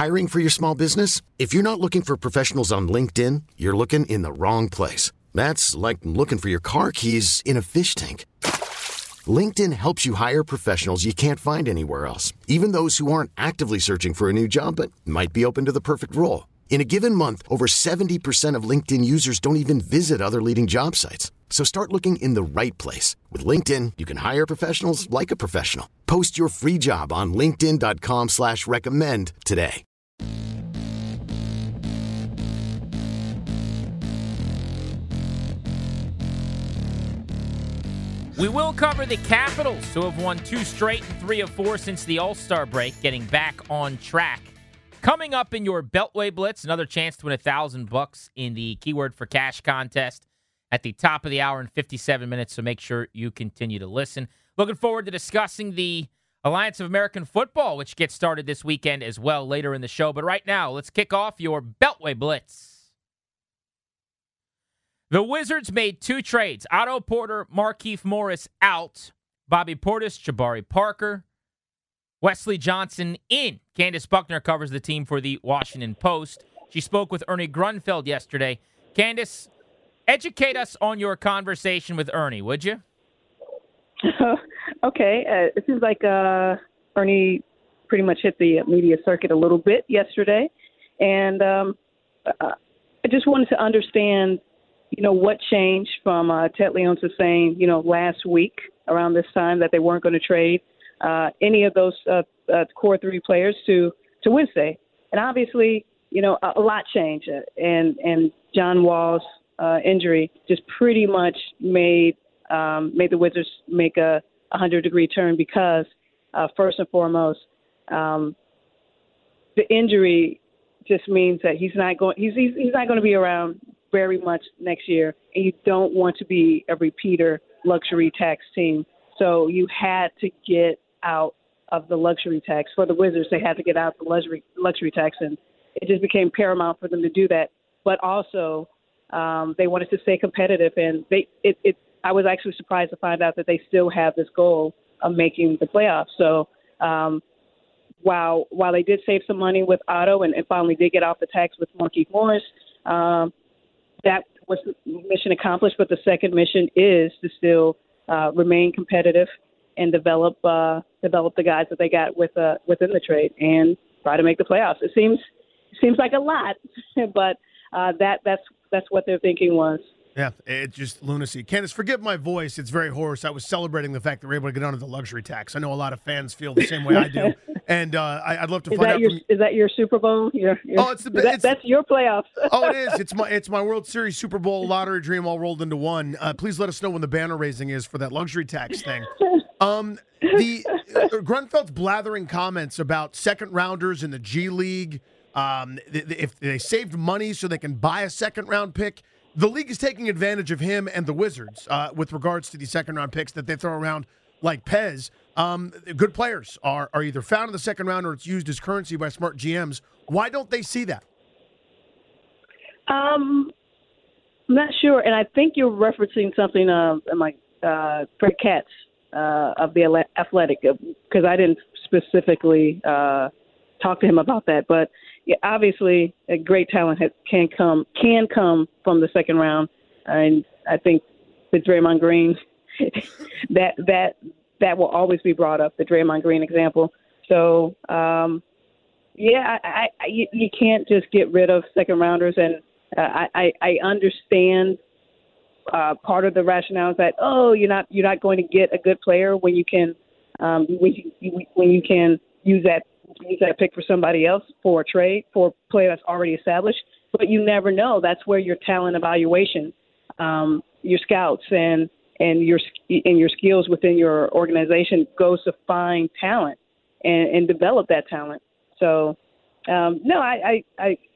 Hiring for your small business? If you're not looking for professionals on LinkedIn, you're looking in the wrong place. That's like looking for your car keys in a fish tank. LinkedIn helps you hire professionals you can't find anywhere else, even those who aren't actively searching for a new job but might be open to the perfect role. In a given month, over 70% of LinkedIn users don't even visit other leading job sites. So start looking in the right place. With LinkedIn, you can hire professionals like a professional. Post your free job on linkedin.com/recommend today. We will cover the Capitals, who have won 2 straight and 3 of 4 since the All-Star break, getting back on track. Coming up in your Beltway Blitz, another chance to win $1,000 in the Keyword for Cash contest at the top of the hour in 57 minutes, so make sure you continue to listen. Looking forward to discussing the Alliance of American Football, which gets started this weekend as well later in the show. But right now, let's kick off your Beltway Blitz. The Wizards made 2 trades. Otto Porter, Markieff Morris out. Bobby Portis, Jabari Parker, Wesley Johnson in. Candace Buckner covers the team for the Washington Post. She spoke with Ernie Grunfeld yesterday. Candace, educate us on your conversation with Ernie, would you? Okay. It seems like Ernie pretty much hit the media circuit a little bit yesterday. And I just wanted to understand, what changed from Ted Leonsis saying, last week around this time that they weren't going to trade any of those core 3 players to Wednesday. And obviously, a lot changed. And John Wall's injury just pretty much made the Wizards make a 100-degree turn because, first and foremost, the injury just means that he's not going to be around very much next year, and you don't want to be a repeater luxury tax team. So you had to get out of the luxury tax. For the Wizards, they had to get out the luxury tax, and it just became paramount for them to do that. But also, they wanted to stay competitive, and I was actually surprised to find out that they still have this goal of making the playoffs. So while they did save some money with Otto and finally did get off the tax with Markieff Morris, that was mission accomplished. But the second mission is to still remain competitive and develop the guys that they got within the trade and try to make the playoffs. It seems like a lot, but that's what their thinking was. Yeah, it's just lunacy. Candace, forgive my voice. It's very hoarse. I was celebrating the fact that we're able to get under the luxury tax. I know a lot of fans feel the same way I do. And I'd love to find out is that your Super Bowl? That's your playoffs. Oh, it is. It's my World Series Super Bowl lottery dream all rolled into one. Please let us know when the banner raising is for that luxury tax thing. The Grunfeld's blathering comments about second rounders in the G League. If they saved money so they can buy a second round pick. The league is taking advantage of him and the Wizards with regards to the second-round picks that they throw around like Pez. Good players are either found in the second round or it's used as currency by smart GMs. Why don't they see that? I'm not sure, and I think you're referencing something like Fred Katz of the Athletic, because I didn't specifically talk to him about that, but yeah, obviously, a great talent can come from the second round, and I think with Draymond Green, that will always be brought up. The Draymond Green example. So, you can't just get rid of second rounders, and I understand part of the rationale is that you're not going to get a good player when you can use that pick for somebody else for a trade for a player that's already established. But you never know. That's where your talent evaluation, your scouts and your skills within your organization goes to find talent and develop that talent. So no, I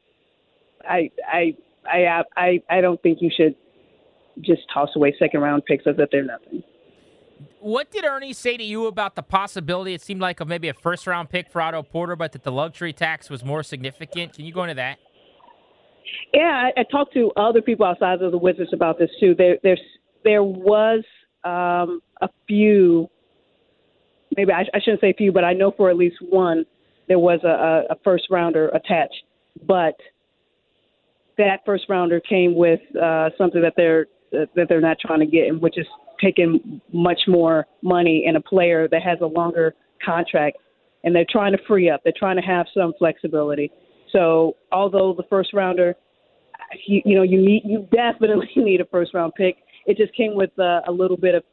don't think you should just toss away second round picks as if they're nothing. What did Ernie say to you about the possibility, it seemed like, of maybe a first-round pick for Otto Porter, but that the luxury tax was more significant? Can you go into that? Yeah, I talked to other people outside of the Wizards about this, too. There was a few, maybe I shouldn't say few, but I know for at least one there was a first rounder attached, but that first rounder came with something that they're not trying to get, and which is taking much more money in a player that has a longer contract, and they're trying to free up. They're trying to have some flexibility. So although the first rounder, you definitely need a first round pick. It just came with a little bit of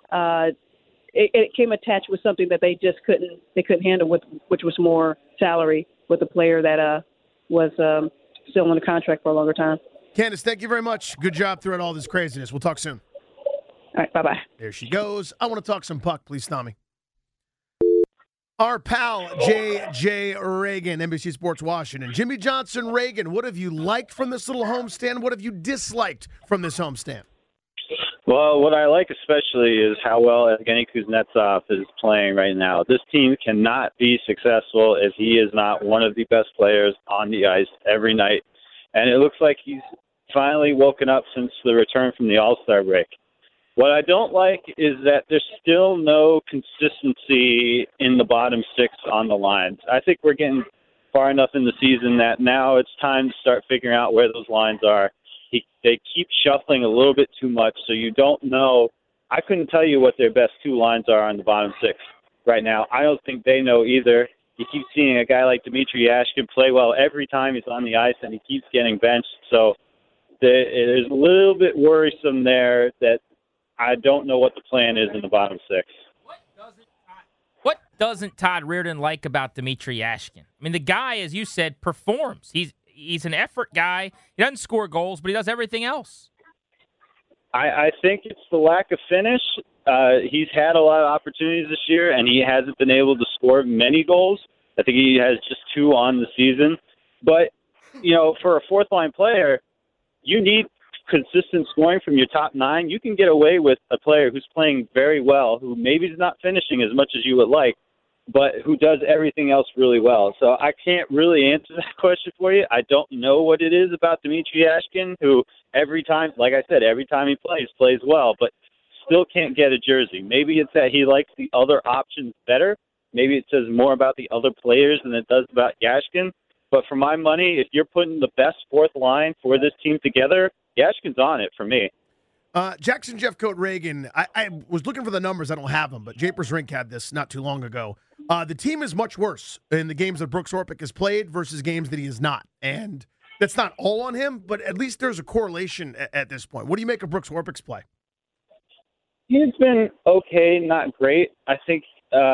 it came attached with something that they just couldn't handle, which was more salary with a player that was still on the contract for a longer time. Candace, thank you very much. Good job throughout all this craziness. We'll talk soon. All right, bye-bye. There she goes. I want to talk some puck, please, Tommy. Our pal, J.J. Reagan, NBC Sports Washington. Jimmy Johnson, Reagan, what have you liked from this little homestand? What have you disliked from this homestand? Well, what I like especially is how well Evgeny Kuznetsov is playing right now. This team cannot be successful if he is not one of the best players on the ice every night. And it looks like he's finally woken up since the return from the All-Star break. What I don't like is that there's still no consistency in the bottom six on the lines. I think we're getting far enough in the season that now it's time to start figuring out where those lines are. They keep shuffling a little bit too much, so you don't know. I couldn't tell you what their best two lines are on the bottom six right now. I don't think they know either. You keep seeing a guy like Dmitry Yashkin play well every time he's on the ice, and he keeps getting benched. So it is a little bit worrisome there that I don't know what the plan is in the bottom six. What doesn't Todd Reardon like about Dmitry Yashkin? I mean, the guy, as you said, performs. He's an effort guy. He doesn't score goals, but he does everything else. I think it's the lack of finish. He's had a lot of opportunities this year, and he hasn't been able to score many goals. I think he has just 2 on the season. But, for a fourth-line player, you need consistent scoring from your top 9. You can get away with a player who's playing very well, who maybe is not finishing as much as you would like, but who does everything else really well. So I can't really answer that question for you. I don't know what it is about Dmitry Yashkin, who every time, like I said, every time he plays well, but still can't get a jersey. Maybe it's that he likes the other options better. Maybe it says more about the other players than it does about Yashkin. But for my money, if you're putting the best fourth line for this team together, Yashkin's on it for me. Jackson Jeffcoat Reagan, I was looking for the numbers. I don't have them, but Japers Rink had this not too long ago. The team is much worse in the games that Brooks Orpik has played versus games that he is not. And that's not all on him, but at least there's a correlation at this point. What do you make of Brooks Orpik's play? He's been okay, not great. I think,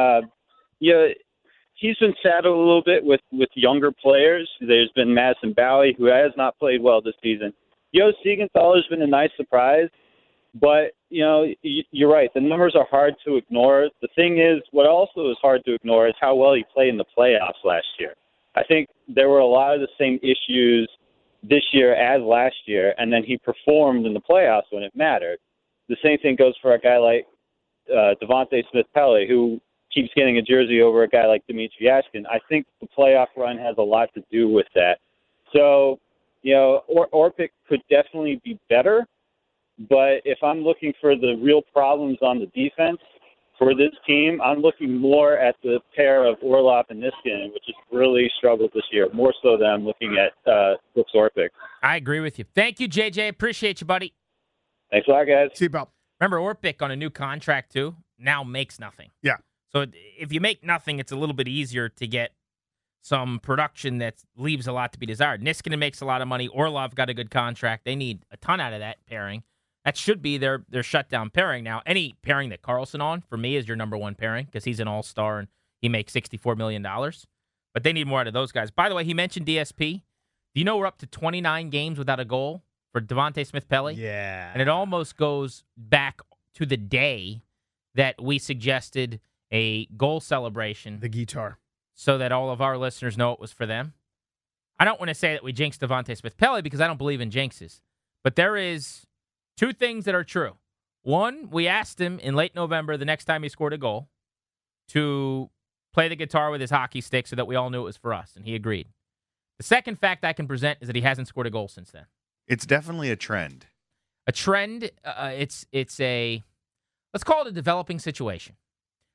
he's been saddled a little bit with younger players. There's been Madison Bowey, who has not played well this season. Yo Siegenthaler has been a nice surprise. But, you're right. The numbers are hard to ignore. The thing is, what also is hard to ignore is how well he played in the playoffs last year. I think there were a lot of the same issues this year as last year, and then he performed in the playoffs when it mattered. The same thing goes for a guy like Devontae Smith-Pelly, who keeps getting a jersey over a guy like Dmitry Yashkin. I think the playoff run has a lot to do with that. So, Orpik could definitely be better. But if I'm looking for the real problems on the defense for this team, I'm looking more at the pair of Orlov and Niskanen, which has really struggled this year, more so than I'm looking at Brooks Orpik. I agree with you. Thank you, JJ. Appreciate you, buddy. Thanks a lot, guys. See you, pal. Remember, Orpik on a new contract, too, now makes nothing. Yeah. So if you make nothing, it's a little bit easier to get some production that leaves a lot to be desired. Niskanen makes a lot of money. Orlov got a good contract. They need a ton out of that pairing. That should be their shutdown pairing. Now, any pairing that Carlson on, for me, is your number one pairing because he's an all-star and he makes $64 million. But they need more out of those guys. By the way, he mentioned DSP. Do you know we're up to 29 games without a goal for Devontae Smith-Pelly? Yeah. And it almost goes back to the day that we suggested a goal celebration. The guitar. So that all of our listeners know it was for them. I don't want to say that we jinxed Devontae Smith-Pelly because I don't believe in jinxes. But there is 2 things that are true. One, we asked him in late November, the next time he scored a goal, to play the guitar with his hockey stick so that we all knew it was for us, and he agreed. The second fact I can present is that he hasn't scored a goal since then. It's definitely a trend. A trend, it's a, let's call it a developing situation.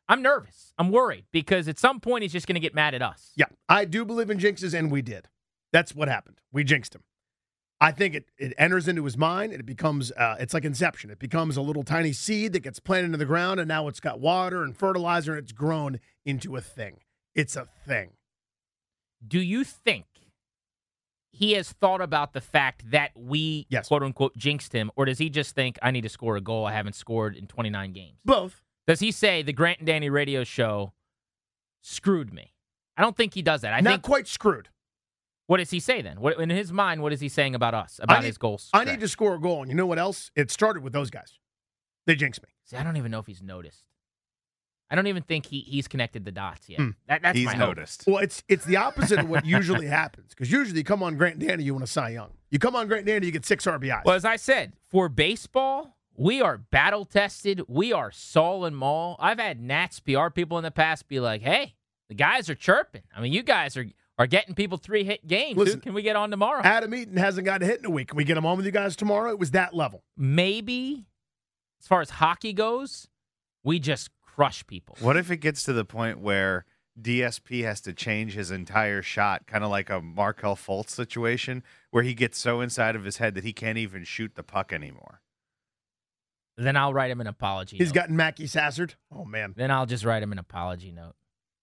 I'm nervous. I'm worried because at some point he's just going to get mad at us. Yeah, I do believe in jinxes, and we did. That's what happened. We jinxed him. I think it enters into his mind, and it becomes, it's like Inception. It becomes a little tiny seed that gets planted into the ground, and now it's got water and fertilizer, and it's grown into a thing. It's a thing. Do you think he has thought about the fact that we, quote-unquote, jinxed him, or does he just think, I need to score a goal I haven't scored in 29 games? Both. Does he say, the Grant and Danny radio show screwed me? I don't think he does that. I Not think quite screwed. What does he say then? What, in his mind, what is he saying about us, about his goals? I need to score a goal, and you know what else? It started with those guys. They jinxed me. See, I don't even know if he's noticed. I don't even think he's connected the dots yet. That's He's my hope. noticed. Well, it's the opposite of what usually happens, because usually you come on Grant and Danny, you want a Cy Young. You come on Grant and Danny, you get 6 RBIs. Well, as I said, for baseball, we are battle-tested. We are Saul and Maul. I've had Nats PR people in the past be like, hey, the guys are chirping. I mean, you guys are getting people 3-hit games. Listen, Who can we get on tomorrow? Adam Eaton hasn't got a hit in a week. Can we get him on with you guys tomorrow? It was that level. Maybe, as far as hockey goes, we just crush people. What if it gets to the point where DSP has to change his entire shot, kind of like a Markel Fultz situation, where he gets so inside of his head that he can't even shoot the puck anymore? Then I'll write him an apology He's note. gotten Mackie Sassard. Oh, man. Then I'll just write him an apology note.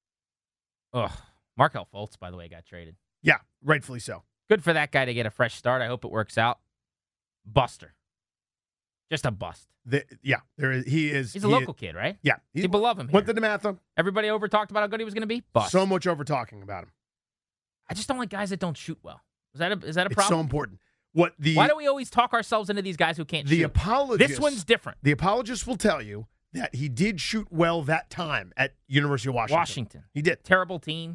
Ugh. Markel Fultz, by the way, got traded. Yeah, rightfully so. Good for that guy to get a fresh start. I hope it works out. Buster. Just a bust. He is. He's a local kid, right? Yeah. People love him here. Went to DeMatha. Everybody over talked about how good he was going to be. Bust. So much over talking about him. I just don't like guys that don't shoot well. Is that a It's problem? so important. Why do we always talk ourselves into these guys who can't shoot? The apologists. This one's different. The apologists will tell you that he did shoot well that time at University of Washington. He did. Terrible team.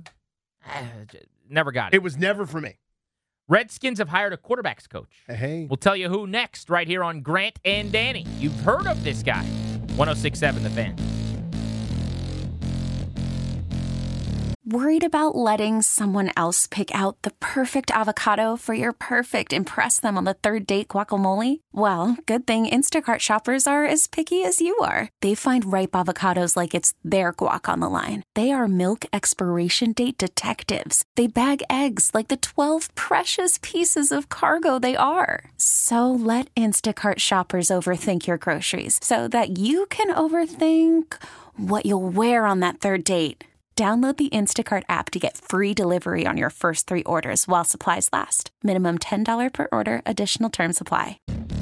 Never got it. It was never for me. Redskins have hired a quarterbacks coach. Hey. We'll tell you who next right here on Grant and Danny. You've heard of this guy. 106.7 The Fan. Worried about letting someone else pick out the perfect avocado for your perfect impress them on the third date guacamole? Well, good thing Instacart shoppers are as picky as you are. They find ripe avocados like it's their guac on the line. They are milk expiration date detectives. They bag eggs like the 12 precious pieces of cargo they are. So let Instacart shoppers overthink your groceries so that you can overthink what you'll wear on that third date. Download the Instacart app to get free delivery on your first 3 orders while supplies last. Minimum $10 per order. Additional terms apply.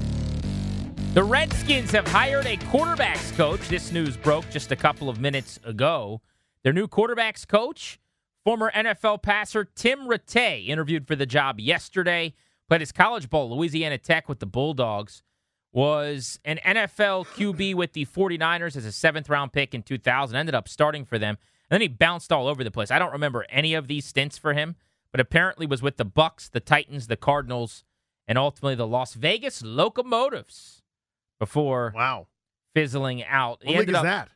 The Redskins have hired a quarterbacks coach. This news broke just a couple of minutes ago. Their new quarterbacks coach, former NFL passer Tim Rattay, interviewed for the job yesterday. Played his college ball, Louisiana Tech with the Bulldogs. Was an NFL QB with the 49ers as a 7th-round pick in 2000. Ended up starting for them. And then he bounced all over the place. I don't remember any of these stints for him, but apparently was with the Bucs, the Titans, the Cardinals, and ultimately the Las Vegas Locomotives before fizzling out. What league is that?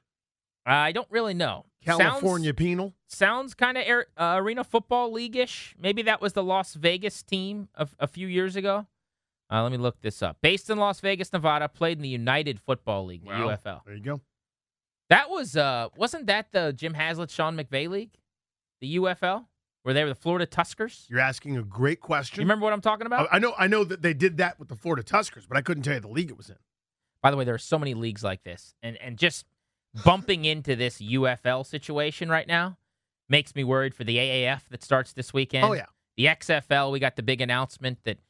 I don't really know. California Penal? Sounds kind of Arena Football League-ish. Maybe that was the Las Vegas team of a few years ago. Let me look this up. Based in Las Vegas, Nevada, played in the United Football League, the UFL. There you go. That was, wasn't that the Jim Haslett, Sean McVay League? The UFL? Where they were the Florida Tuskers? You're asking a great question. You remember what I'm talking about? I know that they did that with the Florida Tuskers, but I couldn't tell you the league it was in. By the way, there are so many leagues like this. And just bumping into this UFL situation right now makes me worried for the AAF that starts this weekend. Oh, yeah. The XFL, we got the big announcement that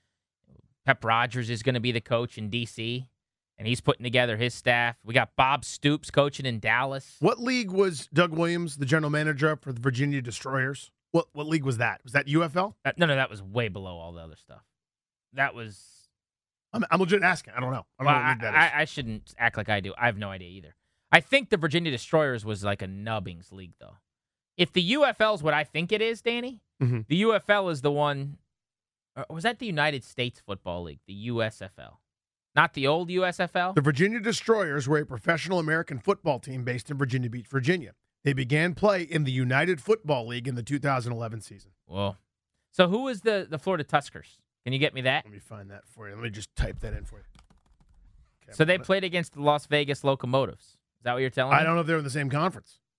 Pep Rogers is going to be the coach in D.C., and he's putting together his staff. We got Bob Stoops coaching in Dallas. What league was Doug Williams, the general manager for the Virginia Destroyers? What league was that? Was that UFL? No, that was way below all the other stuff. That was... I'm legit asking. I don't know. I don't know what league that is. I shouldn't act like I do. I have no idea either. I think the Virginia Destroyers was like a nubbings league, though. If the UFL is what I think it is, Danny, the UFL is the one... Or was that the United States Football League, the USFL? Not the old USFL? The Virginia Destroyers were a professional American football team based in Virginia Beach, Virginia. They began play in the United Football League in the 2011 season. Well, so who was the Florida Tuskers? Can you get me that? Let me find that for you. Let me just type that in for you. Okay, so they played against the Las Vegas Locomotives. Is that what you're telling me? I don't know if they're in the same conference.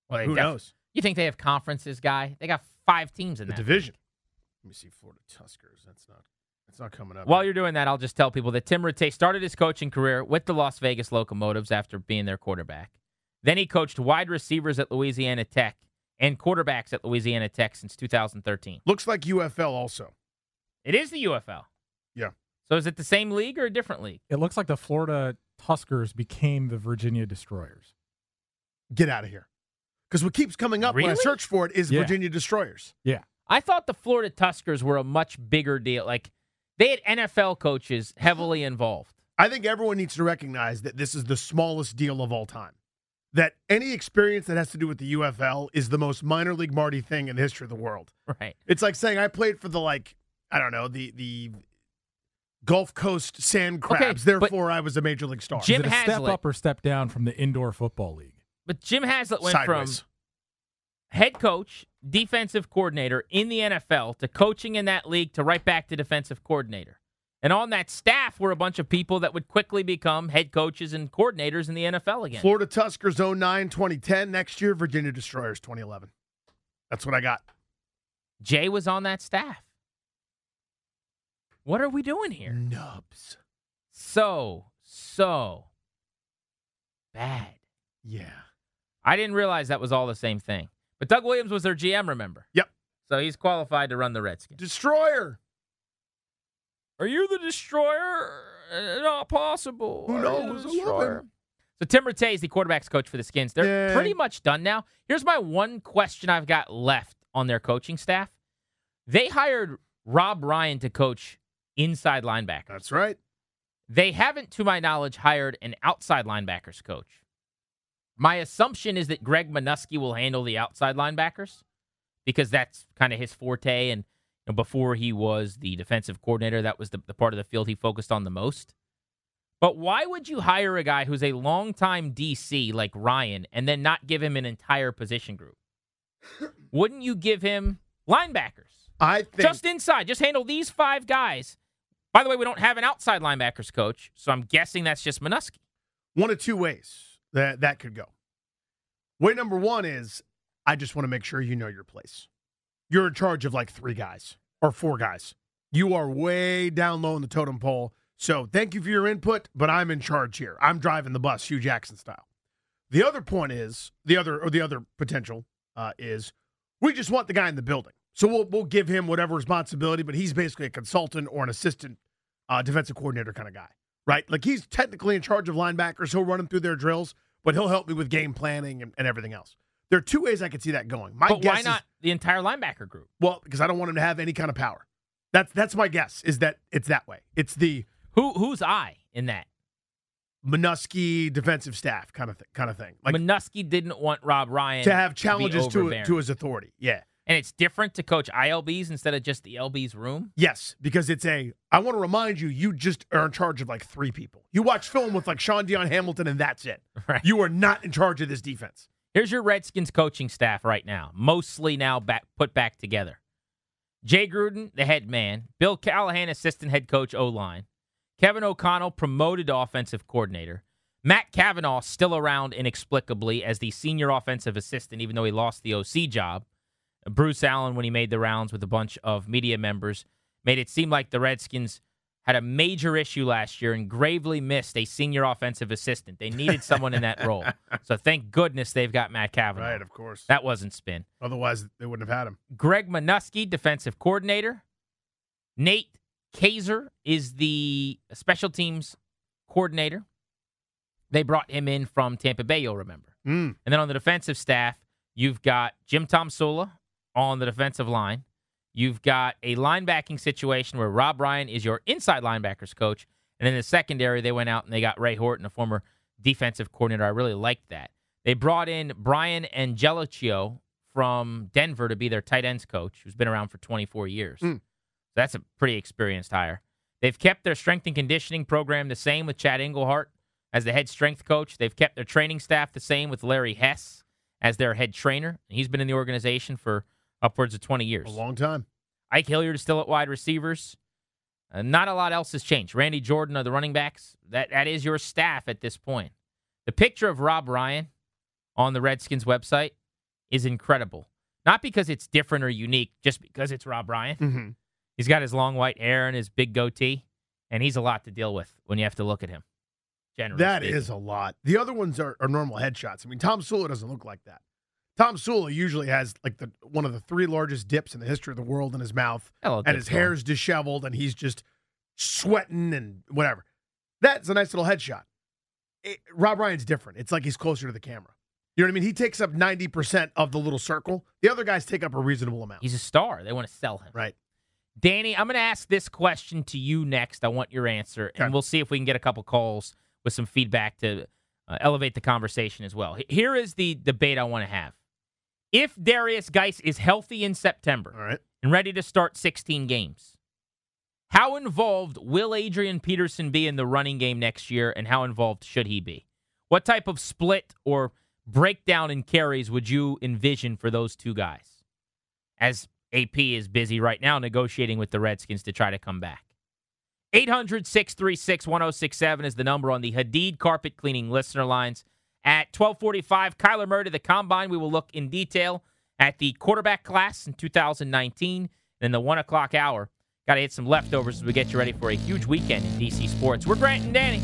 Well, Who knows? You think they have conferences, guy? They got 5 teams in The that division. league. Let me see. Florida Tuskers. That's not coming up. While you're doing that, I'll just tell people that Tim Rattay started his coaching career with the Las Vegas Locomotives after being their quarterback. Then he coached wide receivers at Louisiana Tech and quarterbacks at Louisiana Tech since 2013. Looks like UFL also. It is the UFL. Yeah. So is it the same league or a different league? It looks like the Florida Tuskers became the Virginia Destroyers. Get out of here. Because what keeps coming up when I Really? search for it is Yeah. Virginia Destroyers. Yeah. I thought the Florida Tuskers were a much bigger deal. Like, they had NFL coaches heavily involved. I think everyone needs to recognize that this is the smallest deal of all time. That any experience that has to do with the UFL is the most minor league Marty thing in the history of the world. Right. It's like saying I played for the Gulf Coast Sand Crabs, Okay, but therefore I was a major league star. Jim Is it a step Haslett. up or step down from the indoor football league? But Jim Haslett went Sideways. from head coach, defensive coordinator in the NFL to coaching in that league to right back to defensive coordinator. And on that staff were a bunch of people that would quickly become head coaches and coordinators in the NFL again. Florida Tuskers 09, 2010. Next year, Virginia Destroyers 2011. That's what I got. Jay was on that staff. What are we doing here? Nubs. So bad. Yeah. I didn't realize that was all the same thing. But Doug Williams was their GM, remember? Yep. So he's qualified to run the Redskins. Destroyer. Are you the destroyer? Not possible. Who Are knows? you the I love destroyer? him. So Tim Rattay is the quarterback's coach for the Skins. They're Yay. pretty much done now. Here's my one question I've got left on their coaching staff. They hired Rob Ryan to coach inside linebackers. That's right. They haven't, to my knowledge, hired an outside linebackers coach. My assumption is that Greg Minuski will handle the outside linebackers because that's kind of his forte. And before he was the defensive coordinator, that was the part of the field he focused on the most. But why would you hire a guy who's a longtime DC like Ryan and then not give him an entire position group? Wouldn't you give him linebackers? I think Just inside. Just handle these 5 guys. By the way, we don't have an outside linebackers coach, so I'm guessing that's just Minuski. one of two ways that could go. Way number one is I just want to make sure you know your place. You're in charge of like 3 guys or 4 guys. You are way down low in the totem pole. So thank you for your input, but I'm in charge here. I'm driving the bus, Hugh Jackson style. The other point is the other potential is we just want the guy in the building. So we'll give him whatever responsibility, but he's basically a consultant or an assistant defensive coordinator kind of guy, right? Like he's technically in charge of linebackers. He'll run them through their drills, but he'll help me with game planning and everything else. There are 2 ways I could see that going. But why not the entire linebacker group? Well, because I don't want him to have any kind of power. That's my guess, is that it's that way. It's the Who's I in that? Minuski defensive staff kind of thing. Like Minuski didn't want Rob Ryan to have be challenges to overbearing. his authority. Yeah. And it's different to coach ILBs instead of just the LB's room? Yes, because I want to remind you just are in charge of like 3 people. You watch film with like Sean Dion Hamilton and that's it. Right. You are not in charge of this defense. Here's your Redskins coaching staff right now, mostly now put back together. Jay Gruden, the head man. Bill Callahan, assistant head coach, O-line. Kevin O'Connell, promoted offensive coordinator. Matt Cavanaugh, still around inexplicably as the senior offensive assistant, even though he lost the OC job. Bruce Allen, when he made the rounds with a bunch of media members, made it seem like the Redskins had a major issue last year and gravely missed a senior offensive assistant. They needed someone in that role. So thank goodness they've got Matt Cavanaugh. Right, of course. That wasn't spin. Otherwise, they wouldn't have had him. Greg Minuski, defensive coordinator. Nate Kaiser is the special teams coordinator. They brought him in from Tampa Bay, you'll remember. And then on the defensive staff, you've got Jim Tomsula on the defensive line. You've got a linebacking situation where Rob Ryan is your inside linebackers coach. And in the secondary, they went out and they got Ray Horton, a former defensive coordinator. I really liked that. They brought in Brian Angelicchio from Denver to be their tight ends coach, who's been around for 24 years. So that's a pretty experienced hire. They've kept their strength and conditioning program the same with Chad Englehart as the head strength coach. They've kept their training staff the same with Larry Hess as their head trainer. He's been in the organization for upwards of 20 years. A long time. Ike Hilliard is still at wide receivers. Not a lot else has changed. Randy Jordan are the running backs. That is your staff at this point. The picture of Rob Ryan on the Redskins website is incredible. Not because it's different or unique, just because it's Rob Ryan. Mm-hmm. He's got his long white hair and his big goatee, and he's a lot to deal with when you have to look at him. Generally That speaking. is a lot. The other ones are normal headshots. I mean, Tom Sula doesn't look like that. Tom Sula usually has like one of the 3 largest dips in the history of the world in his mouth, Hello, and his hair's disheveled, and he's just sweating and whatever. That's a nice little headshot. Rob Ryan's different. It's like he's closer to the camera. You know what I mean? He takes up 90% of the little circle. The other guys take up a reasonable amount. He's a star. They want to sell him. Right. Danny, I'm going to ask this question to you next. I want your answer, and we'll see if we can get a couple calls with some feedback to elevate the conversation as well. Here is the debate I want to have. If Darius Geis is healthy in September All right. and ready to start 16 games, how involved will Adrian Peterson be in the running game next year, and how involved should he be? What type of split or breakdown in carries would you envision for those two guys? As AP is busy right now negotiating with the Redskins to try to come back. 800-636-1067 is the number on the Hadid Carpet Cleaning listener lines. At 12:45, Kyler Murray to the Combine. We will look in detail at the quarterback class in 2019. Then the 1 o'clock hour, got to hit some leftovers as we get you ready for a huge weekend in DC sports. We're Grant and Danny.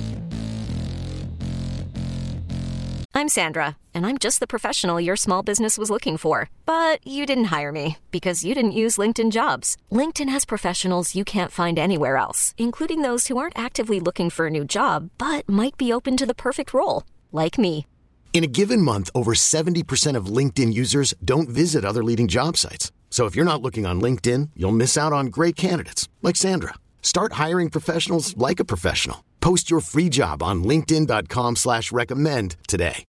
I'm Sandra, and I'm just the professional your small business was looking for. But you didn't hire me because you didn't use LinkedIn Jobs. LinkedIn has professionals you can't find anywhere else, including those who aren't actively looking for a new job, but might be open to the perfect role, like me. In a given month, over 70% of LinkedIn users don't visit other leading job sites. So if you're not looking on LinkedIn, you'll miss out on great candidates like Sandra. Start hiring professionals like a professional. Post your free job on linkedin.com/recommend today.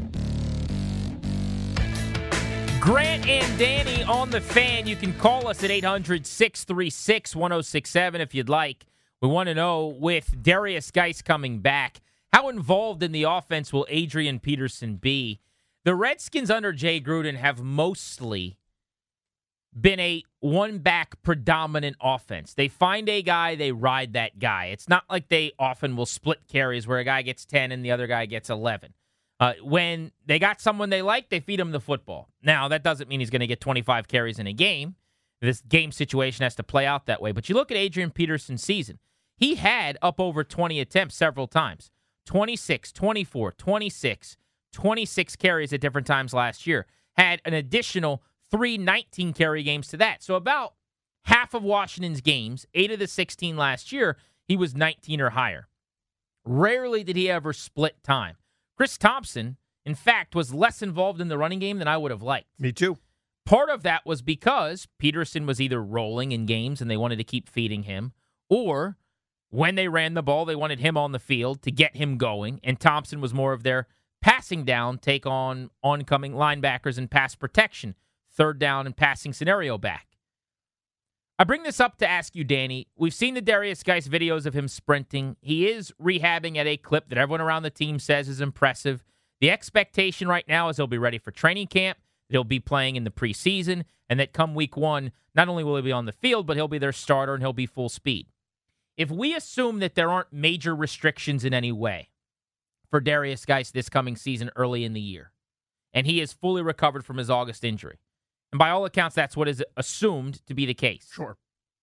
Grant and Danny on the Fan. You can call us at 800-636-1067 if you'd like. We want to know, with Darius Geis coming back, how involved in the offense will Adrian Peterson be? The Redskins under Jay Gruden have mostly been a one-back predominant offense. They find a guy, they ride that guy. It's not like they often will split carries where a guy gets 10 and the other guy gets 11. When they got someone they like, they feed him the football. Now, that doesn't mean he's going to get 25 carries in a game. This game situation has to play out that way. But you look at Adrian Peterson's season. He had up over 20 attempts several times. 26, 24, 26, 26 carries at different times last year. Had an additional 3 19-carry games to that. So about half of Washington's games, 8 of the 16 last year, he was 19 or higher. Rarely did he ever split time. Chris Thompson, in fact, was less involved in the running game than I would have liked. Me too. Part of that was because Peterson was either rolling in games and they wanted to keep feeding him, or when they ran the ball, they wanted him on the field to get him going, and Thompson was more of their passing down, take on oncoming linebackers and pass protection, third down and passing scenario back. I bring this up to ask you, Danny. We've seen the Darius Geis videos of him sprinting. He is rehabbing at a clip that everyone around the team says is impressive. The expectation right now is he'll be ready for training camp, that he'll be playing in the preseason, and that come week 1, not only will he be on the field, but he'll be their starter and he'll be full speed. If we assume that there aren't major restrictions in any way for Darius Geis this coming season early in the year, and he is fully recovered from his August injury, and by all accounts, that's what is assumed to be the case. Sure.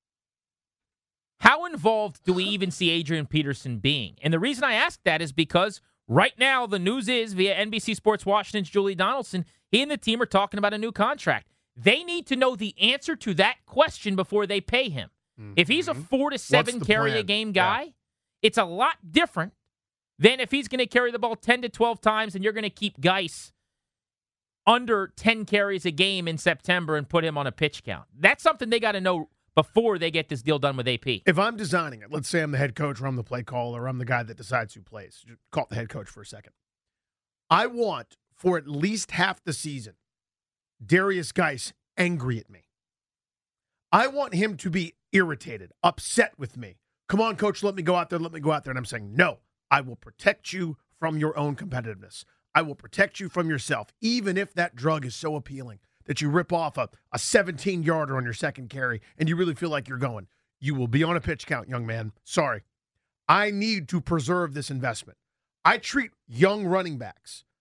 How involved do we even see Adrian Peterson being? And the reason I ask that is because right now the news is, via NBC Sports Washington's Julie Donaldson, he and the team are talking about a new contract. They need to know the answer to that question before they pay him. Mm-hmm. If he's a 4 to 7 carry a game guy, it's a lot different than if he's going to carry the ball 10 to 12 times and you're going to keep Geis under 10 carries a game in September and put him on a pitch count. That's something they got to know before they get this deal done with AP. If I'm designing it, let's say I'm the head coach or I'm the play caller or I'm the guy that decides who plays. Just call it the head coach for a second. I want, for at least half the season, Darius Geis angry at me. I want him to be irritated, upset with me. Come on, coach, let me go out there, let me go out there. And I'm saying, no, I will protect you from your own competitiveness. I will protect you from yourself, even if that drug is so appealing that you rip off a 17-yarder on your second carry and you really feel like you're going. You will be on a pitch count, young man. Sorry. I need to preserve this investment. I treat young running backs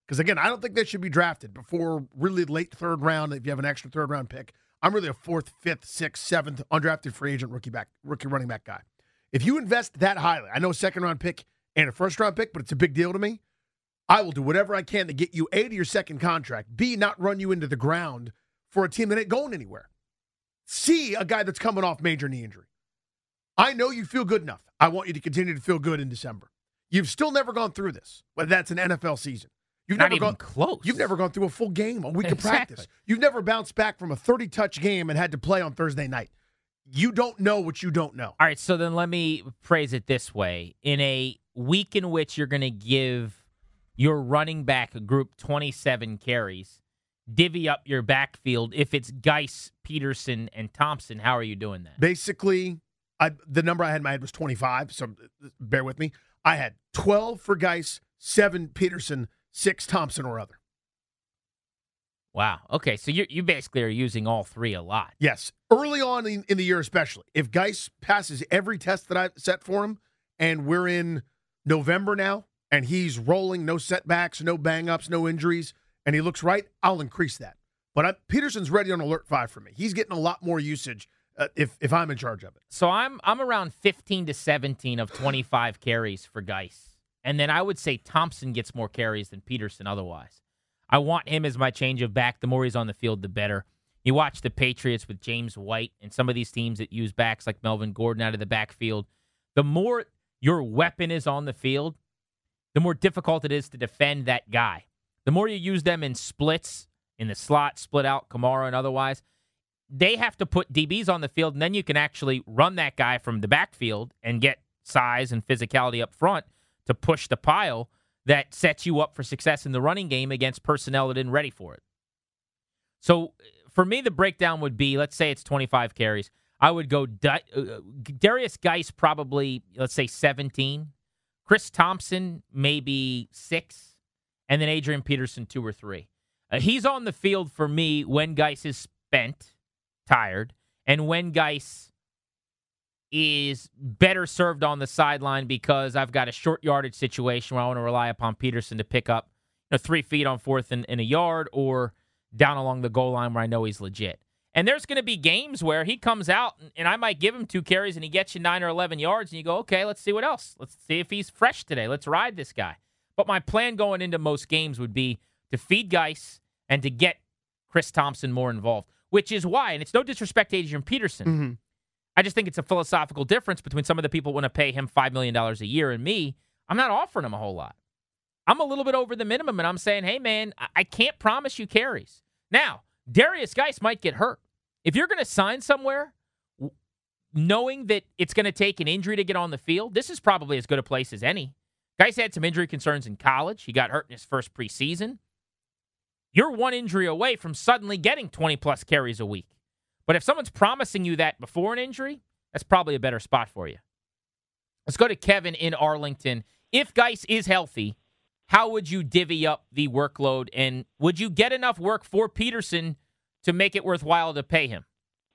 Because, again, I don't think they should be drafted before really late third round if you have an extra third-round pick. I'm really a fourth, fifth, sixth, seventh undrafted free agent rookie running back guy. If you invest that highly, I know a second-round pick and a first-round pick, but it's a big deal to me, I will do whatever I can to get you, A, to your second contract, B, not run you into the ground for a team that ain't going anywhere, C, a guy that's coming off major knee injury. I know you feel good enough. I want you to continue to feel good in December. You've still never gone through this, whether that's an NFL season. You've Not never even gone close. You've never gone through a full game, a week of Exactly. practice. You've never bounced back from a 30-touch game and had to play on Thursday night. You don't know what you don't know. All right, so then let me phrase it this way. In a week in which you're going to give your running back group 27 carries, divvy up your backfield, if it's Geis, Peterson, and Thompson, how are you doing that? Basically, the number I had in my head was 25, so bear with me. I had 12 for Geis, 7 Peterson, 6 Thompson or other. Wow. Okay, so you basically are using all three a lot. Yes. Early on in the year especially. If Geis passes every test that I've set for him, and we're in November now, and he's rolling, no setbacks, no bang-ups, no injuries, and he looks right, I'll increase that. But Peterson's ready on alert 5 for me. He's getting a lot more usage if I'm in charge of it. So I'm around 15 to 17 of 25 carries for Geis. And then I would say Thompson gets more carries than Peterson otherwise. I want him as my change of back. The more he's on the field, the better. You watch the Patriots with James White and some of these teams that use backs like Melvin Gordon out of the backfield. The more your weapon is on the field, the more difficult it is to defend that guy. The more you use them in splits, in the slot, split out, Kamara and otherwise, they have to put DBs on the field, and then you can actually run that guy from the backfield and get size and physicality up front to push the pile that sets you up for success in the running game against personnel that isn't ready for it. So for me, the breakdown would be, let's say it's 25 carries. I would go Darius Geis probably, let's say 17. Chris Thompson maybe 6. And then Adrian Peterson 2 or 3. He's on the field for me when Geis is spent, tired, and when Geis is better served on the sideline because I've got a short yardage situation where I want to rely upon Peterson to pick up 3 feet on fourth and a yard, or down along the goal line where I know he's legit. And there's going to be games where he comes out and I might give him 2 carries and he gets you 9 or 11 yards and you go, okay, let's see what else. Let's see if he's fresh today. Let's ride this guy. But my plan going into most games would be to feed Geis and to get Chris Thompson more involved, which is why, and it's no disrespect to Adrian Peterson, Mm-hmm. I just think it's a philosophical difference between some of the people who want to pay him $5 million a year and me. I'm not offering him a whole lot. I'm a little bit over the minimum, and I'm saying, hey, man, I can't promise you carries. Now, Darius Geis might get hurt. If you're going to sign somewhere knowing that it's going to take an injury to get on the field, this is probably as good a place as any. Geis had some injury concerns in college. He got hurt in his first preseason. You're one injury away from suddenly getting 20-plus carries a week. But if someone's promising you that before an injury, that's probably a better spot for you. Let's go to Kevin in Arlington. If Geis is healthy, how would you divvy up the workload? And would you get enough work for Peterson to make it worthwhile to pay him?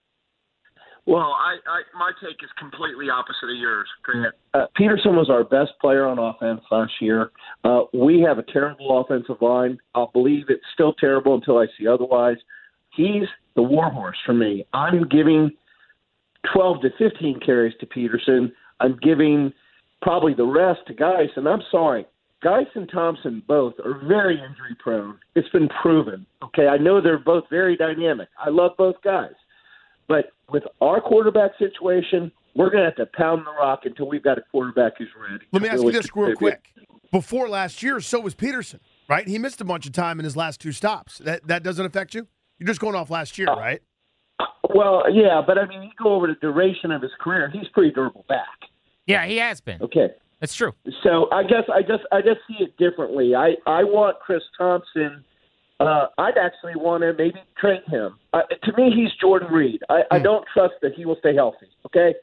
Well, my take is completely opposite of yours, Grant. Peterson was our best player on offense last year. We have a terrible offensive line. I'll believe it's still terrible until I see otherwise. He's the warhorse for me. I'm giving 12 to 15 carries to Peterson. I'm giving probably the rest to Geis, and I'm sorry. Geis and Thompson both are very injury prone. It's been proven. Okay, I know they're both very dynamic. I love both guys. But with our quarterback situation, we're going to have to pound the rock until we've got a quarterback who's ready. Let me ask you this real quick. Before last year, so was Peterson, right? He missed a bunch of time in his last 2 stops. That doesn't affect you? You're just going off last year, right? Well, yeah, but I mean, you go over the duration of his career, he's pretty durable back. Yeah, he has been. Okay. That's true. So I guess I just see it differently. I want Chris Thompson. I'd actually want to maybe trade him. To me, he's Jordan Reed. I don't trust that he will stay healthy. Okay.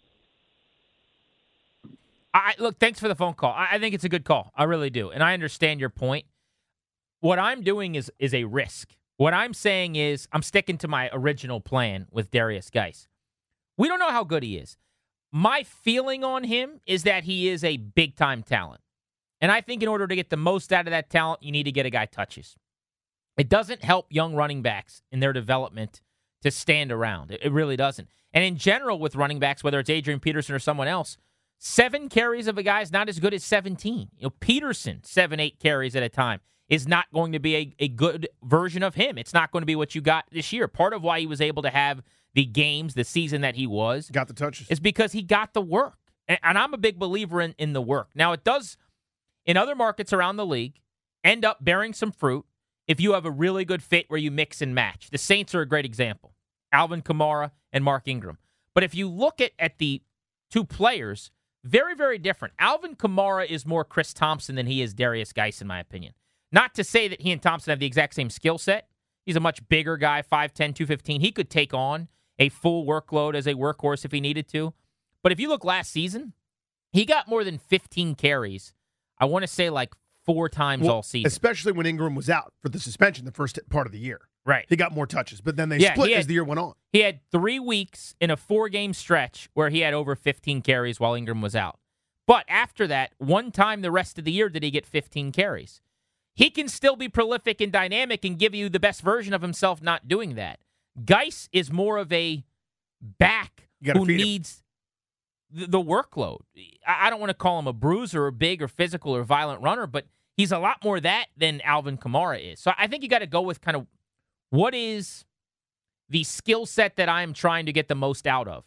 Look, thanks for the phone call. I think it's a good call. I really do, and I understand your point. What I'm doing is a risk. What I'm saying is I'm sticking to my original plan with Darius Geis. We don't know how good he is. My feeling on him is that he is a big-time talent. And I think in order to get the most out of that talent, you need to get a guy touches. It doesn't help young running backs in their development to stand around. It really doesn't. And in general with running backs, whether it's Adrian Peterson or someone else, 7 carries of a guy is not as good as 17. Peterson, 7, 8 carries at a time is not going to be a good version of him. It's not going to be what you got this year. Part of why he was able to have the games, the season that he got the touches, is because he got the work. And I'm a big believer in the work. Now, it does, in other markets around the league, end up bearing some fruit if you have a really good fit where you mix and match. The Saints are a great example. Alvin Kamara and Mark Ingram. But if you look at the two players, very, very different. Alvin Kamara is more Chris Thompson than he is Darius Geis, in my opinion. Not to say that he and Thompson have the exact same skill set. He's a much bigger guy, 5'10", 215. He could take on a full workload as a workhorse if he needed to. But if you look last season, he got more than 15 carries. I want to say like 4 times all season. Especially when Ingram was out for the suspension the first part of the year. Right. He got more touches, but then they split as the year went on. He had 3 weeks in a 4-game stretch where he had over 15 carries while Ingram was out. But after that, one time the rest of the year did he get 15 carries. He can still be prolific and dynamic and give you the best version of himself not doing that. Geis is more of a back who needs the workload. I don't want to call him a bruiser or big or physical or violent runner, but he's a lot more that than Alvin Kamara is. So I think you got to go with kind of what is the skill set that I'm trying to get the most out of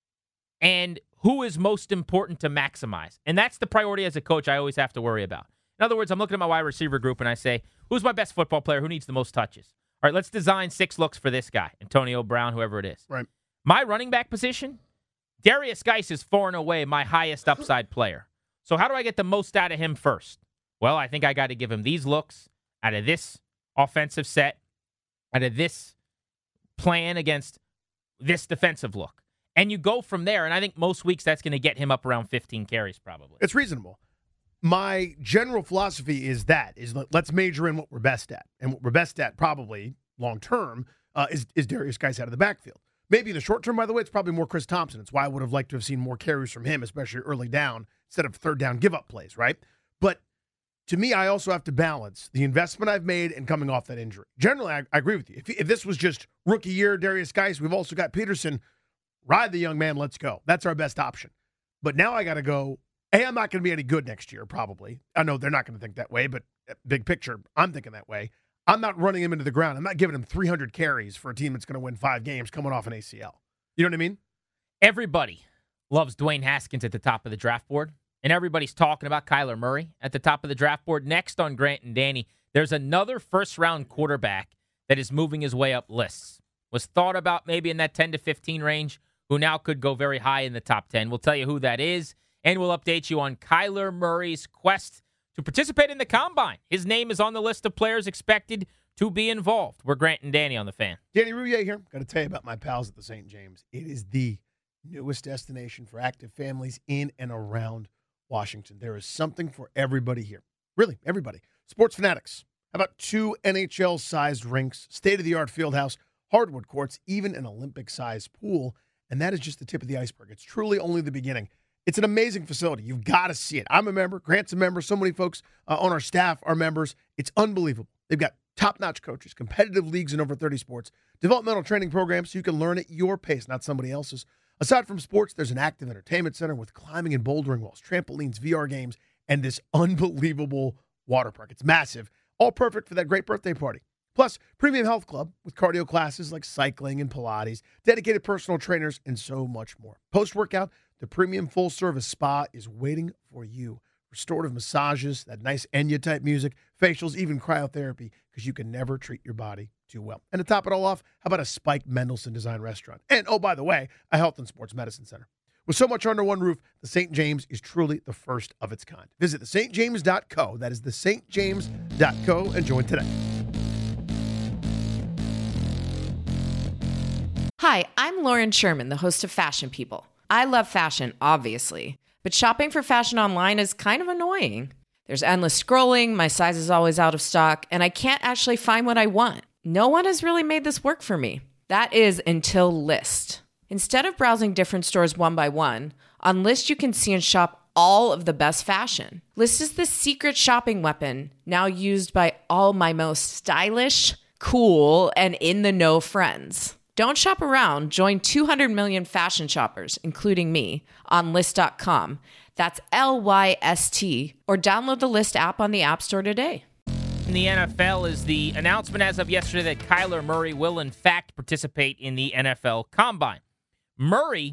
and who is most important to maximize. And that's the priority as a coach I always have to worry about. In other words, I'm looking at my wide receiver group and I say, who's my best football player? Who needs the most touches? All right, let's design 6 looks for this guy, Antonio Brown, whoever it is. Right. My running back position, Darius Geis is far and away my highest upside player. So how do I get the most out of him first? Well, I think I got to give him these looks out of this offensive set, out of this plan against this defensive look. And you go from there, and I think most weeks that's going to get him up around 15 carries probably. It's reasonable. My general philosophy is let's major in what we're best at. And what we're best at probably long-term is Darius Geis out of the backfield. Maybe in the short term, by the way, it's probably more Chris Thompson. It's why I would have liked to have seen more carries from him, especially early down, instead of third down give-up plays, right? But to me, I also have to balance the investment I've made and coming off that injury. Generally, I agree with you. If this was just rookie year, Darius Geis, we've also got Peterson. Ride the young man, let's go. That's our best option. But now I got to go, I'm not going to be any good next year, probably. I know they're not going to think that way, but big picture, I'm thinking that way. I'm not running him into the ground. I'm not giving him 300 carries for a team that's going to win 5 games coming off an ACL. You know what I mean? Everybody loves Dwayne Haskins at the top of the draft board, and everybody's talking about Kyler Murray at the top of the draft board. Next on Grant and Danny, there's another first-round quarterback that is moving his way up lists. Was thought about maybe in that 10 to 15 range, who now could go very high in the top 10. We'll tell you who that is, and we'll update you on Kyler Murray's quest to participate in the Combine. His name is on the list of players expected to be involved. We're Grant and Danny on The Fan. Danny Rouhier here. Got to tell you about my pals at the St. James. It is the newest destination for active families in and around Washington. There is something for everybody here. Really, everybody. Sports fanatics. How about 2 NHL-sized rinks, state-of-the-art field house, hardwood courts, even an Olympic-sized pool. And that is just the tip of the iceberg. It's truly only the beginning. It's an amazing facility. You've got to see it. I'm a member. Grant's a member. So many folks on our staff are members. It's unbelievable. They've got top-notch coaches, competitive leagues in over 30 sports, developmental training programs so you can learn at your pace, not somebody else's. Aside from sports, there's an active entertainment center with climbing and bouldering walls, trampolines, VR games, and this unbelievable water park. It's massive. All perfect for that great birthday party. Plus, Premium Health Club with cardio classes like cycling and Pilates, dedicated personal trainers, and so much more. Post-workout, the Premium Full-Service Spa is waiting for you. Restorative massages, that nice Enya-type music, facials, even cryotherapy, because you can never treat your body too well. And to top it all off, how about a Spike Mendelsohn design restaurant? And, oh, by the way, a health and sports medicine center. With so much under one roof, the St. James is truly the first of its kind. Visit thestjames.co. That is thestjames.co, and join today. Hi, I'm Lauren Sherman, the host of Fashion People. I love fashion, obviously, but shopping for fashion online is kind of annoying. There's endless scrolling, my size is always out of stock, and I can't actually find what I want. No one has really made this work for me. That is until Lyst. Instead of browsing different stores one by one, on Lyst you can see and shop all of the best fashion. Lyst is the secret shopping weapon now used by all my most stylish, cool, and in-the-know friends. Don't shop around. Join 200 million fashion shoppers, including me, on Lyst.com. That's LYST. Or download the Lyst app on the App Store today. In the NFL is the announcement as of yesterday that Kyler Murray will, in fact, participate in the NFL Combine. Murray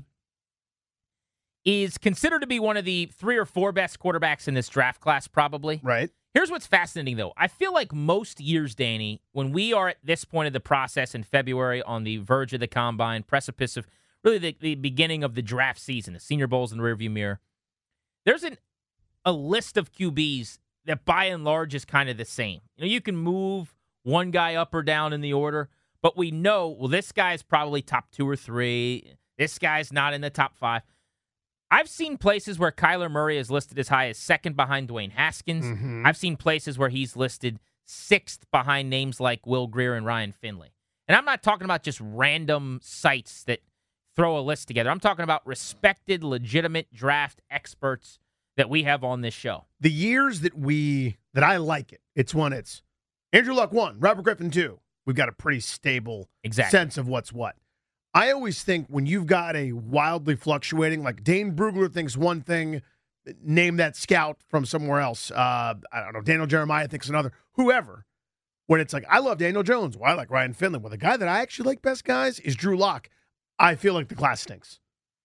is considered to be one of the 3 or 4 best quarterbacks in this draft class, probably. Right. Here's what's fascinating, though. I feel like most years, Danny, when we are at this point of the process in February on the verge of the Combine, precipice of really the beginning of the draft season, the Senior Bowl's in the rearview mirror, there's a list of QBs that by and large is kind of the same. You can move one guy up or down in the order, but we know, well, this guy's probably top 2 or 3. This guy's not in the top 5. I've seen places where Kyler Murray is listed as high as 2nd behind Dwayne Haskins. Mm-hmm. I've seen places where he's listed 6th behind names like Will Grier and Ryan Finley. And I'm not talking about just random sites that throw a list together. I'm talking about respected, legitimate draft experts that we have on this show. The years that I like it's when it's Andrew Luck 1, Robert Griffin 2. We've got a pretty stable sense of what's what. I always think when you've got a wildly fluctuating, like Dane Brugler thinks one thing, name that scout from somewhere else. I don't know, Daniel Jeremiah thinks another, whoever. When it's like, I love Daniel Jones. Well, I like Ryan Finley. Well, the guy that I actually like best, guys, is Drew Lock. I feel like the class stinks.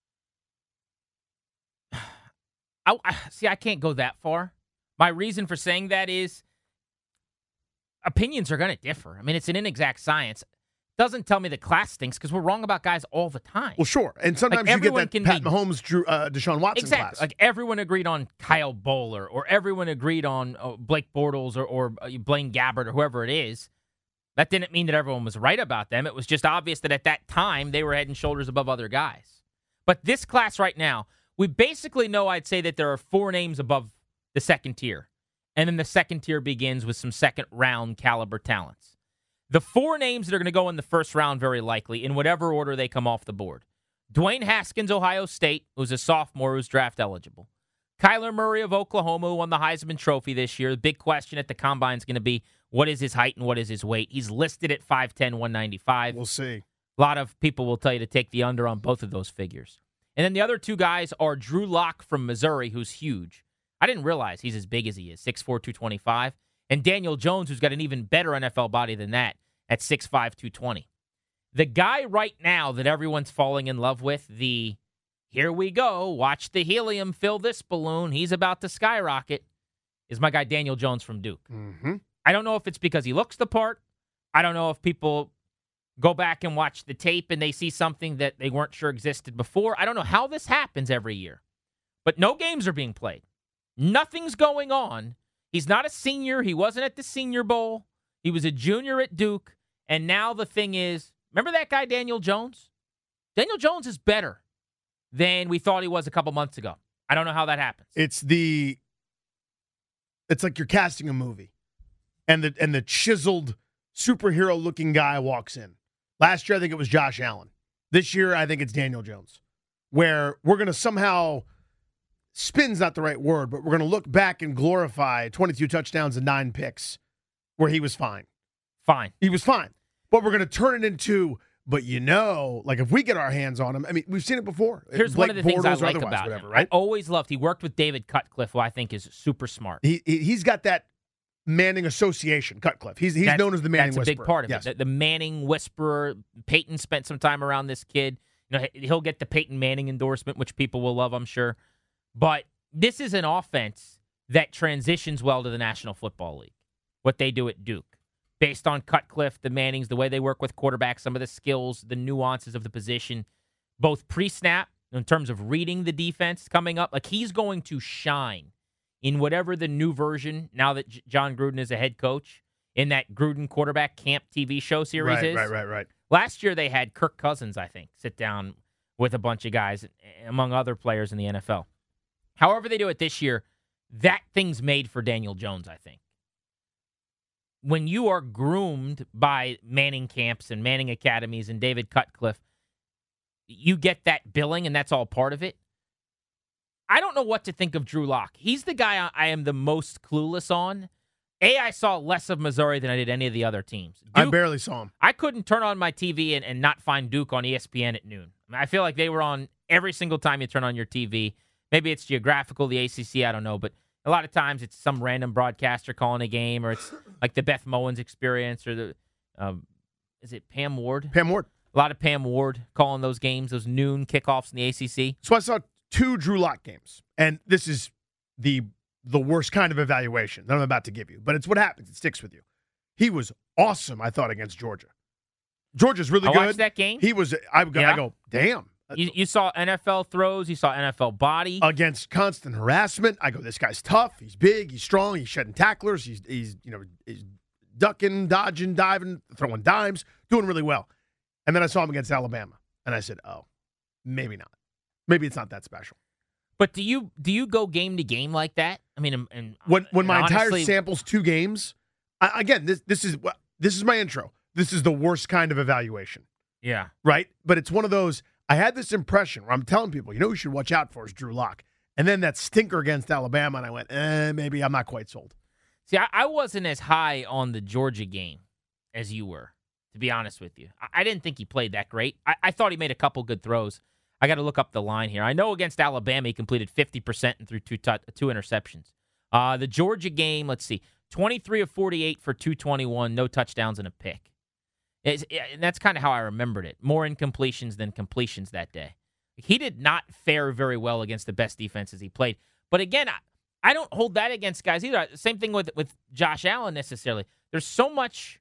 I can't go that far. My reason for saying that is opinions are going to differ. I mean, it's an inexact science. Doesn't tell me the class stinks because we're wrong about guys all the time. Well, sure. And sometimes you get that Pat Mahomes, Deshaun Watson exactly. class. Like everyone agreed on Kyle Bowler or everyone agreed on Blake Bortles or Blaine Gabbert or whoever it is. That didn't mean that everyone was right about them. It was just obvious that at that time they were head and shoulders above other guys. But this class right now, we basically know, I'd say, that there are 4 names above the second tier. And then the second tier begins with some second-round caliber talents. The 4 names that are going to go in the first round, very likely, in whatever order they come off the board. Dwayne Haskins, Ohio State, who's a sophomore who's draft eligible. Kyler Murray of Oklahoma, who won the Heisman Trophy this year. The big question at the Combine is going to be, what is his height and what is his weight? He's listed at 5'10", 195. We'll see. A lot of people will tell you to take the under on both of those figures. And then the other 2 guys are Drew Lock from Missouri, who's huge. I didn't realize he's as big as he is, 6'4", 225. And Daniel Jones, who's got an even better NFL body than that, at 6'5", 220. The guy right now that everyone's falling in love with, here we go, watch the helium fill this balloon, he's about to skyrocket, is my guy Daniel Jones from Duke. Mm-hmm. I don't know if it's because he looks the part. I don't know if people go back and watch the tape and they see something that they weren't sure existed before. I don't know how this happens every year. But no games are being played. Nothing's going on. He's not a senior. He wasn't at the Senior Bowl. He was a junior at Duke. And now the thing is, remember that guy Daniel Jones? Daniel Jones is better than we thought he was a couple months ago. I don't know how that happens. It's like you're casting a movie. And the chiseled superhero-looking guy walks in. Last year, I think it was Josh Allen. This year, I think it's Daniel Jones. Where we're going to somehow, spin's not the right word, but we're going to look back and glorify 22 touchdowns and 9 picks where he was fine. He was fine. But we're going to turn it into, but like if we get our hands on him, I mean, we've seen it before. Here's Blake one of the things I Bortles like about him. right? I always loved, he worked with David Cutcliffe, who I think is super smart. He's got that Manning association, Cutcliffe. He's known as the Manning Whisperer. That's a big part of yes. it. The Manning Whisperer. Peyton spent some time around this kid. He'll get the Peyton Manning endorsement, which people will love, I'm sure. But this is an offense that transitions well to the National Football League, what they do at Duke. Based on Cutcliffe, the Mannings, the way they work with quarterbacks, some of the skills, the nuances of the position, both pre-snap, in terms of reading the defense coming up. Like, he's going to shine in whatever the new version, now that John Gruden is a head coach, in that Gruden Quarterback Camp TV show series is. Right. Last year they had Kirk Cousins, I think, sit down with a bunch of guys, among other players in the NFL. However they do it this year, that thing's made for Daniel Jones, I think. When you are groomed by Manning camps and Manning academies and David Cutcliffe, you get that billing, and that's all part of it. I don't know what to think of Drew Lock. He's the guy I am the most clueless on. I saw less of Missouri than I did any of the other teams. Duke, I barely saw him. I couldn't turn on my TV and not find Duke on ESPN at noon. I feel like they were on every single time you turn on your TV. Maybe it's geographical, the ACC, I don't know. But a lot of times it's some random broadcaster calling a game, or it's like the Beth Mowins experience, or the is it Pam Ward? Pam Ward. A lot of Pam Ward calling those games, those noon kickoffs in the ACC. So I saw 2 Drew Lock games, and this is the worst kind of evaluation that I'm about to give you, but it's what happens. It sticks with you. He was awesome, I thought, against Georgia. Georgia's really good. I watched that game. He was. I go, damn. You saw NFL throws. You saw NFL body against constant harassment. I go, this guy's tough. He's big. He's strong. He's shedding tacklers. He's ducking, dodging, diving, throwing dimes, doing really well. And then I saw him against Alabama, and I said, oh, maybe not. Maybe it's not that special. But do you go game to game like that? I mean, when my entire sample's 2 games, again, this is my intro. This is the worst kind of evaluation. Yeah. Right? But it's one of those, I had this impression where I'm telling people, who you should watch out for is Drew Lock. And then that stinker against Alabama, and I went, maybe I'm not quite sold. See, I wasn't as high on the Georgia game as you were, to be honest with you. I didn't think he played that great. I thought he made a couple good throws. I got to look up the line here. I know against Alabama he completed 50% and threw 2 interceptions. The Georgia game, let's see, 23 of 48 for 221, no touchdowns and a pick. And that's kind of how I remembered it. More incompletions than completions that day. He did not fare very well against the best defenses he played. But again, I don't hold that against guys either. Same thing with Josh Allen necessarily. There's so much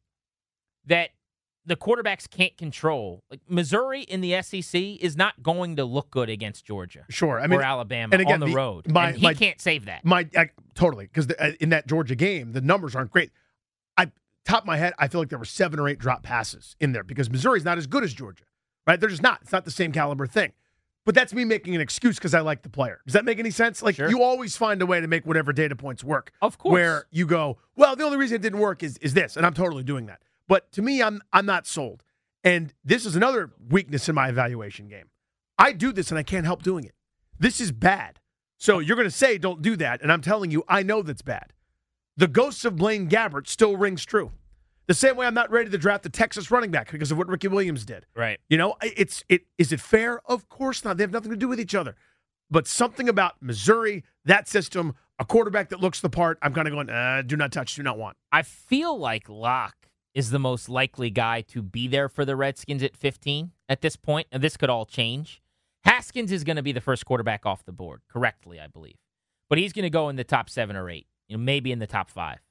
that the quarterbacks can't control. Like Missouri in the SEC is not going to look good againt Georgia, sure, or Alabama and again, on the road. He can't save that. Totally, because in that Georgia game, the numbers aren't great. Top of my head, I feel like there were 7 or 8 drop passes in there because Missouri's not as good as Georgia, right? They're just not. It's not the same caliber thing. But that's me making an excuse because I like the player. Does that make any sense? Like, sure. You always find a way to make whatever data points work. Of course. Where you go, well, the only reason it didn't work is this, and I'm totally doing that. But to me, I'm not sold. And this is another weakness in my evaluation game. I do this, and I can't help doing it. This is bad. So you're going to say don't do that, and I'm telling you, I know that's bad. The ghosts of Blaine Gabbert still rings true. The same way I'm not ready to draft the Texas running back because of what Ricky Williams did. Right. Is it fair? Of course not. They have nothing to do with each other. But something about Missouri, that system, a quarterback that looks the part, I'm kind of going, do not touch, do not want. I feel like Locke is the most likely guy to be there for the Redskins at 15 at this point, and this could all change. Haskins is going to be the first quarterback off the board, correctly, I believe. But he's going to go in the top 7 or 8, maybe in the top 5.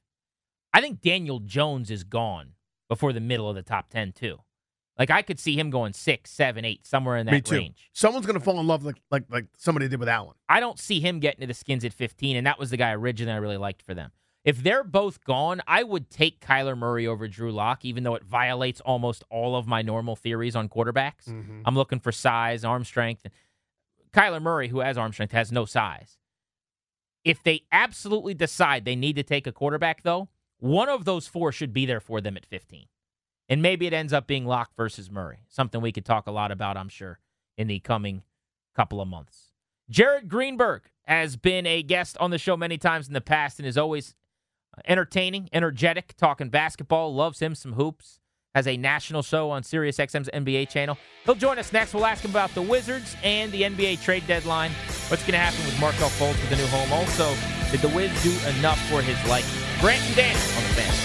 I think Daniel Jones is gone before the middle of the top 10, too. Like, I could see him going 6, 7, 8, somewhere in that Me too. range. Someone's going to fall in love like somebody did with Allen. I don't see him getting to the Skins at 15, and that was the guy originally I really liked for them. If they're both gone, I would take Kyler Murray over Drew Lock, even though it violates almost all of my normal theories on quarterbacks. Mm-hmm. I'm looking for size, arm strength. Kyler Murray, who has arm strength, has no size. If they absolutely decide they need to take a quarterback, though, one of those 4 should be there for them at 15. And maybe it ends up being Locke versus Murray, something we could talk a lot about, I'm sure, in the coming couple of months. Jared Greenberg has been a guest on the show many times in the past and is always entertaining, energetic, talking basketball, loves him some hoops, has a national show on SiriusXM's NBA channel. He'll join us next. We'll ask him about the Wizards and the NBA trade deadline. What's going to happen with Markelle Fultz with the new home? Also, did the Wiz do enough for his liking? Grant and Dan on the Fan.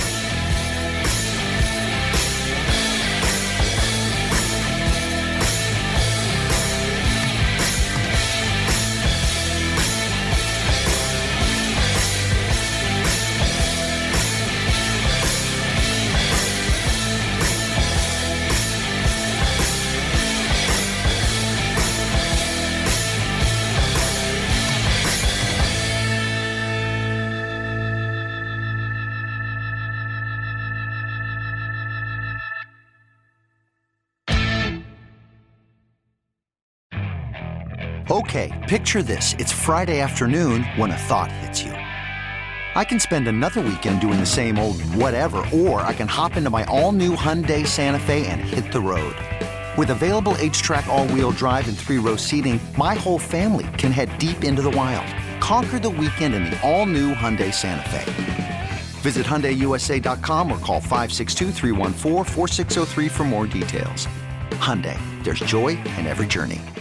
Okay, picture this. It's Friday afternoon when a thought hits you. I can spend another weekend doing the same old whatever, or I can hop into my all-new Hyundai Santa Fe and hit the road. With available H-Track all-wheel drive and 3-row seating, my whole family can head deep into the wild. Conquer the weekend in the all-new Hyundai Santa Fe. Visit HyundaiUSA.com or call 562-314-4603 for more details. Hyundai, there's joy in every journey.